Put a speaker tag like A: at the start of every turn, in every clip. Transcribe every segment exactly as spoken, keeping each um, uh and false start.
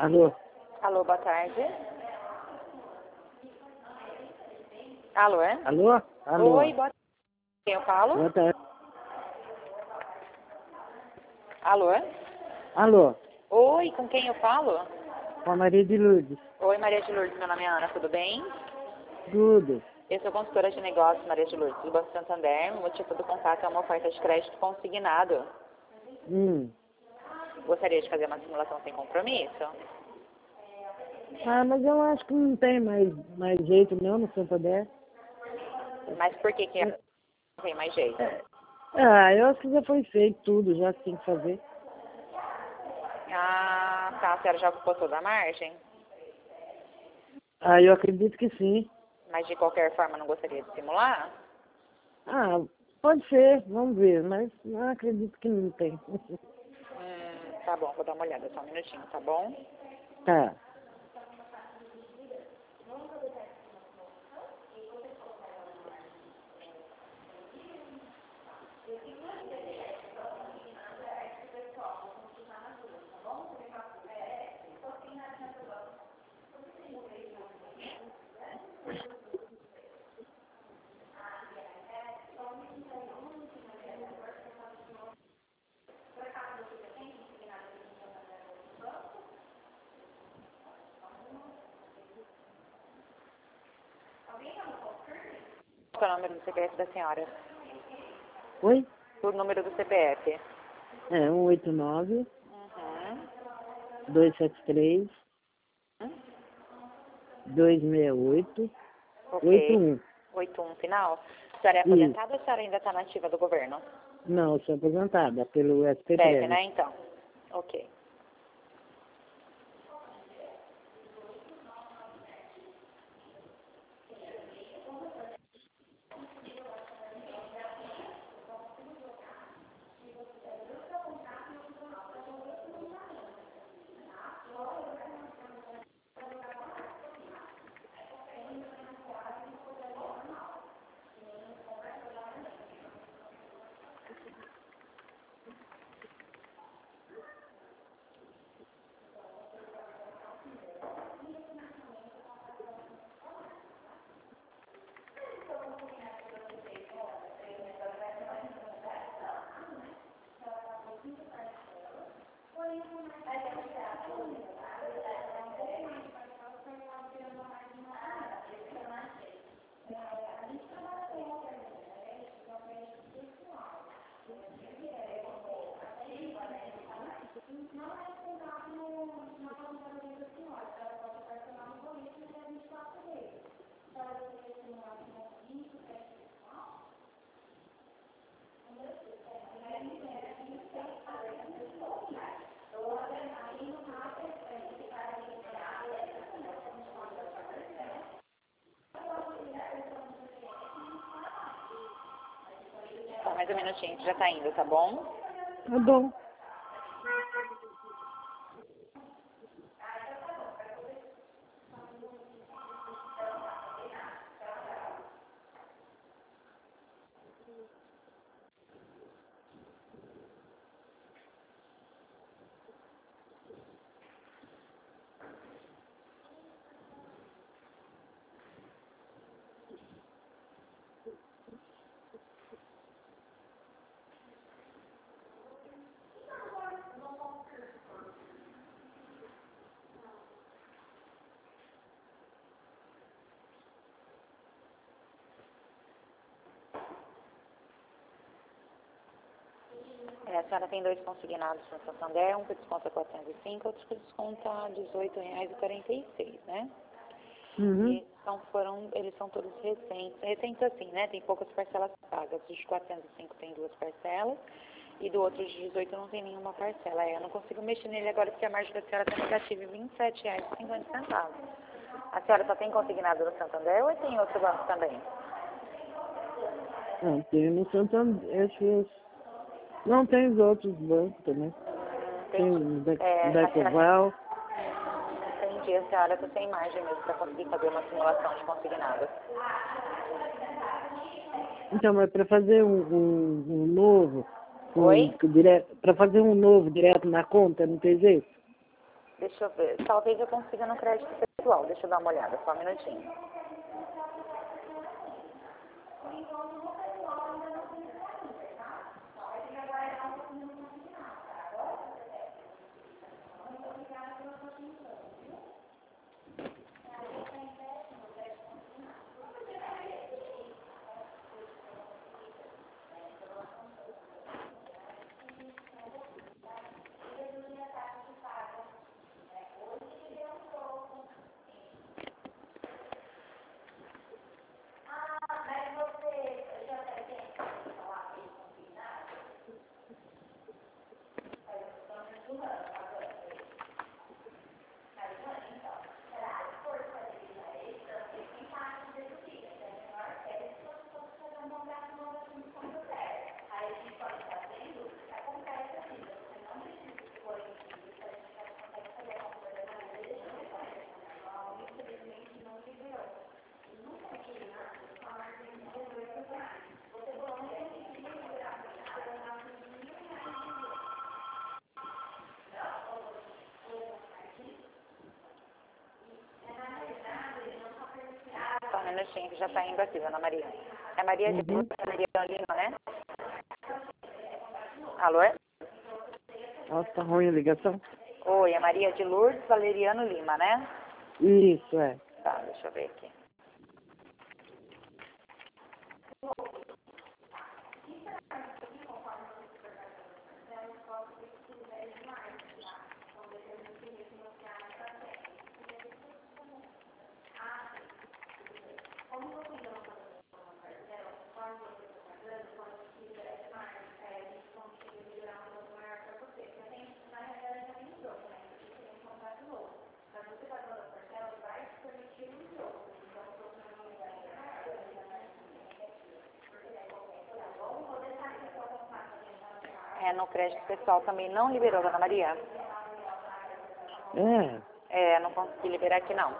A: Alô?
B: Alô, boa tarde. Alô, é?
A: Alô? Alô?
B: Oi, boa tarde. Quem eu falo?
A: Boa tarde.
B: Alô, é?
A: Alô?
B: Oi, com quem eu falo?
A: Com a Maria de Lourdes.
B: Oi, Maria de Lourdes, meu nome é Ana, tudo bem?
A: Tudo.
B: Eu sou consultora de negócios, Maria de Lourdes, do Banco Santander. O motivo do contato é uma oferta de crédito consignado.
A: Hum.
B: Gostaria de fazer uma simulação sem compromisso?
A: Ah, mas eu acho que não tem mais, mais jeito não no Santander.
B: Mas por que que
A: É,
B: não tem mais jeito?
A: é, ah, eu acho que já foi feito tudo, já que tem que fazer.
B: Ah, tá. A senhora já ocupou toda a margem?
A: Ah, eu acredito que sim.
B: Mas de qualquer forma não gostaria de simular?
A: Ah, pode ser, vamos ver, mas não acredito que não tem.
B: Hum, tá bom, vou dar uma olhada, só um minutinho, tá bom?
A: Tá.
B: Qual é o número do C P F da senhora?
A: Oi?
B: O número do C P F.
A: É, um oito nove,
B: Uhum.
A: dois sete três,
B: Hum?
A: dois seis oito, oito
B: Ok.
A: um.
B: oito um final. A senhora é
A: Isso.
B: aposentada ou a senhora ainda está na ativa do governo?
A: Não, eu sou aposentada pelo S P
B: Deve,
A: Prev.
B: né, então? Ok. Só mais um minutinho que já tá indo, tá bom?
A: Tá bom.
B: É, a senhora tem dois consignados no Santander, um que desconta quatrocentos e cinco, outro que desconta dezoito reais e quarenta e seis, né?
A: Uhum.
B: E são, foram, eles são todos recentes. Recentes assim, né? Tem poucas parcelas pagas. O de quatrocentos e cinco tem duas parcelas e do outro de dezoito não tem nenhuma parcela. É, eu não consigo mexer nele agora porque a margem da senhora está negativa em vinte e sete reais e cinquenta centavos. A senhora só tem consignado no Santander ou tem outro banco também?
A: Não, tem no Santander. Acho, não tem os outros bancos também. Tem
B: Entendi.
A: o Be-
B: É, a senhora...
A: Becoval.
B: Entendi, a senhora está sem margem mesmo para conseguir fazer uma simulação de consignado.
A: Então, mas para fazer um, um, um novo, um,
B: Oi?
A: direto, para fazer um novo direto na conta, não tem jeito?
B: Deixa eu ver. Talvez eu consiga no crédito pessoal. Deixa eu dar uma olhada, só um minutinho. Só um minutinho que já tá indo aqui, dona Maria. É Maria de
A: Uhum.
B: Maria Lima, né? Alô?
A: Nossa, tá ruim a ligação.
B: Oi, é Maria de Lourdes Valeriano Lima, né?
A: Isso, é.
B: Tá, deixa eu ver aqui. É, no crédito pessoal também não liberou, dona Maria.
A: É.
B: É, não consegui liberar aqui não.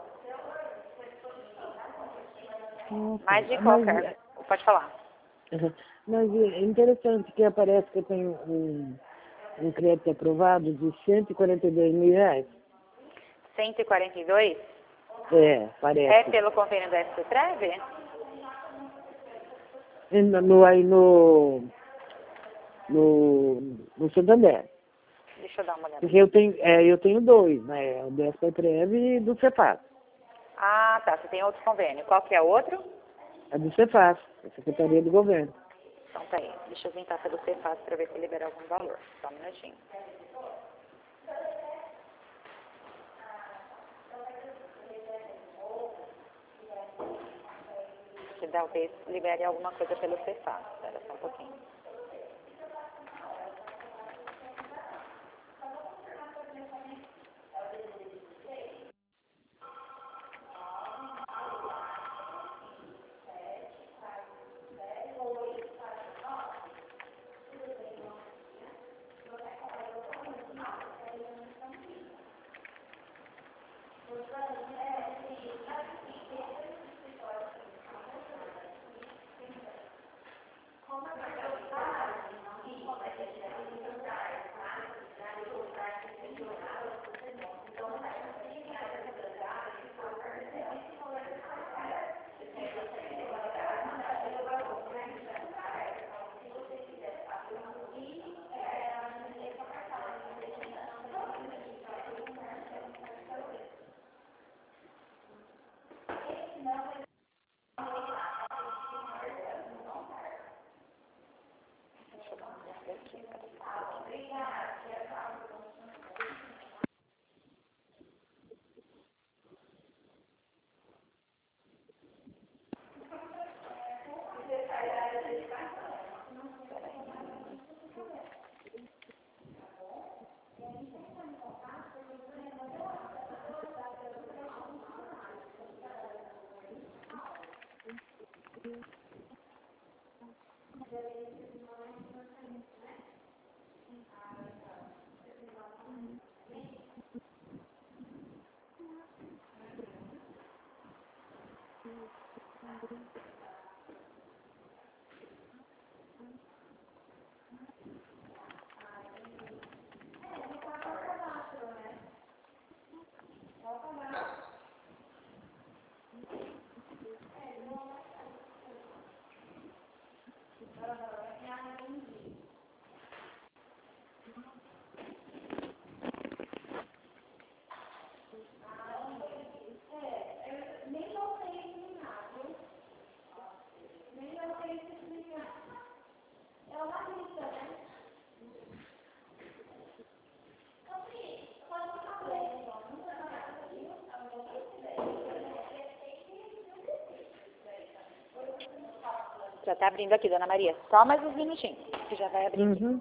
A: Nossa.
B: Mas de
A: Mas,
B: qualquer... Pode falar.
A: mas é interessante que aparece que eu tenho um, um crédito aprovado de cento e quarenta e dois mil reais.
B: cento e quarenta e dois?
A: É, parece.
B: É pelo convênio da S C Trev?
A: E No, no, aí no, no, no Santander.
B: Deixa eu dar uma olhada.
A: Porque eu tenho, é, eu tenho dois, né? O do S P Trev e do Cefaz.
B: Ah, tá. Você tem outro convênio. Qual que é outro?
A: É do Cefaz, a Secretaria do Governo.
B: Então tá aí. Deixa eu tentar pelo Cefaz para ver se libera algum valor. Só um minutinho. Que talvez libere alguma coisa pelo Cefaz. Espera só um pouquinho. Deixa eu dar uma olhada aqui. Já tá abrindo aqui, Dona Maria. Só mais uns minutinhos, que já vai abrir aqui.
A: Uhum.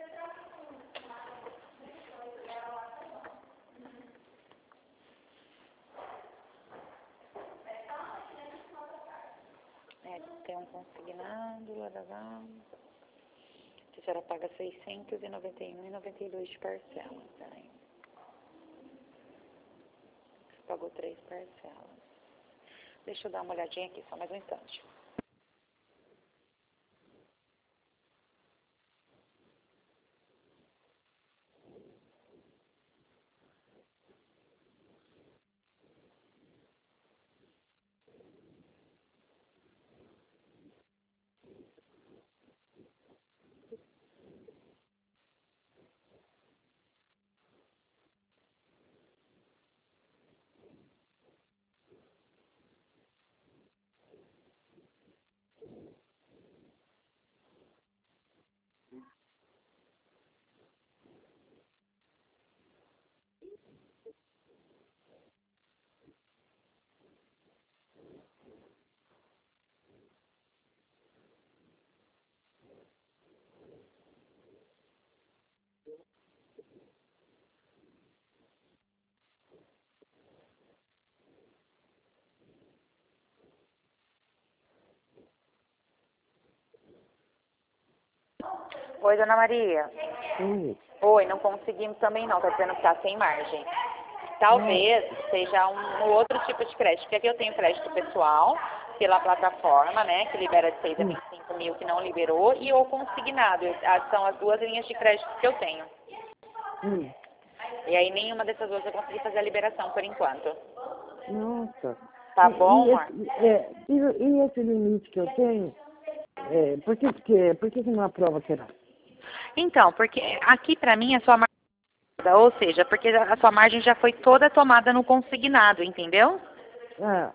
B: É, tem um consignado, lá, lá, lá. A senhora paga seiscentos e noventa e um reais e noventa e dois centavos de parcela. Peraí. Você pagou três parcelas. Deixa eu dar uma olhadinha aqui, só mais um instante. Oi, Dona Maria.
A: Sim.
B: Oi, não conseguimos também não, tá dizendo que tá sem margem. Talvez seja um, um outro tipo de crédito, porque aqui eu tenho crédito pessoal pela plataforma, né, que libera de seis a
A: Hum.
B: vinte e cinco mil que não liberou, e o consignado. As- São as duas linhas de crédito que eu tenho.
A: Hum.
B: E aí nenhuma dessas duas eu consegui fazer a liberação por enquanto.
A: Nossa.
B: Tá
A: E,
B: bom,
A: e,
B: amor?
A: esse, é, e, e esse limite que eu tenho, é, por que, que, por que, que não aprova será?
B: Então, porque aqui pra mim a sua margem, ou seja, porque a sua margem já foi toda tomada no consignado, entendeu?
A: Ah,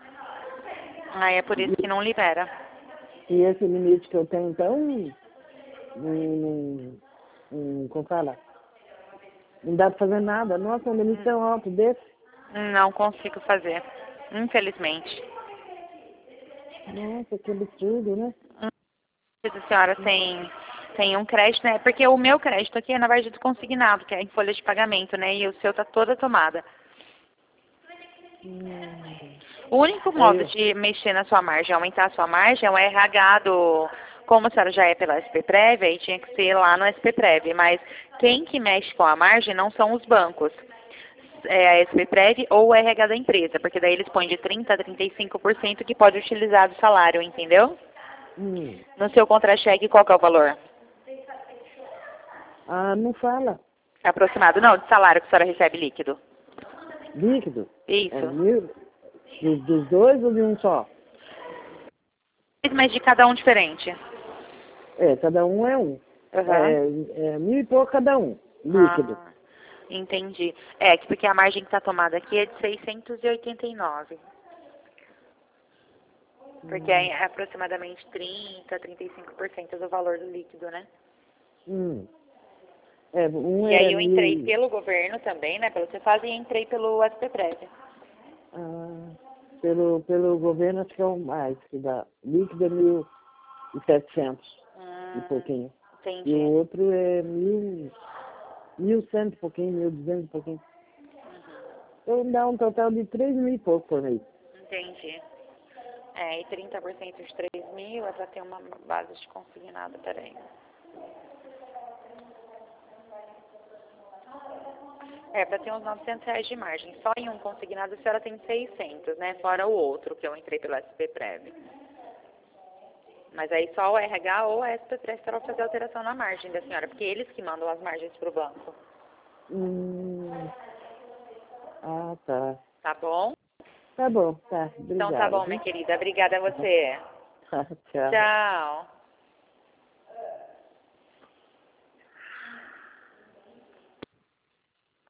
B: Aí é por isso que não libera.
A: e esse limite que eu tenho, então, não, não, não, como fala? Não dá pra fazer nada. Nossa, um limite tão alto desse.
B: Não consigo fazer, infelizmente.
A: Nossa, que absurdo, né?
B: A senhora tem, tem um crédito, né? Porque o meu crédito aqui é na verdade do consignado, que é em folha de pagamento, né? E o seu tá toda tomada.
A: Hum.
B: O único modo
A: Aí,
B: de mexer na sua margem, aumentar a sua margem, é o R H do... Como a senhora já é pela S P Prev, aí tinha que ser lá no S P Prev. Mas quem que mexe com a margem não são os bancos. É a S P Prev ou o R H da empresa, porque daí eles põem de trinta por cento a trinta e cinco por cento que pode utilizar do salário, entendeu?
A: hum.
B: No seu contra-cheque, qual que é o valor?
A: Ah, não fala.
B: Aproximado. Não, de salário que a senhora recebe líquido.
A: Líquido. É
B: Isso.
A: mil, dos, dos dois ou de um só?
B: Mas de cada um diferente.
A: É, cada um é um.
B: Aham.
A: É, é mil e pouco cada um, líquido.
B: Ah, entendi. É, que porque a margem que está tomada aqui é de seiscentos e oitenta e nove. Porque
A: Hum.
B: é aproximadamente trinta, trinta e cinco por cento do valor do líquido, né?
A: Hum. É, um
B: E aí
A: é
B: eu entrei
A: mil.
B: pelo governo também, né? Pelo Cefaz, e entrei pelo S P Prev.
A: Ah, pelo, pelo governo acho que é o mais, que dá. Líquido é mil e setecentos e
B: Hum,
A: pouquinho. E o
B: entendi.
A: outro é mil, mil cento e pouquinho, mil duzentos e pouquinho. Então dá um total de três mil e pouco por mês.
B: Entendi. É, e trinta por cento de três mil é para ter uma base de consignado, peraí. É, para ter uns novecentos reais de margem. Só em um consignado a senhora tem seiscentos, né? Fora o outro, que eu entrei pelo S P Prev. Mas aí só o R H ou a S P Prev para fazer alteração na margem da senhora, porque eles que mandam as margens para o banco.
A: Hum, ah, tá.
B: Tá bom?
A: Tá bom, tá.
B: Então tá
A: Obrigado,
B: bom, minha
A: viu?
B: querida. Obrigada a você.
A: Tchau.
B: Tchau.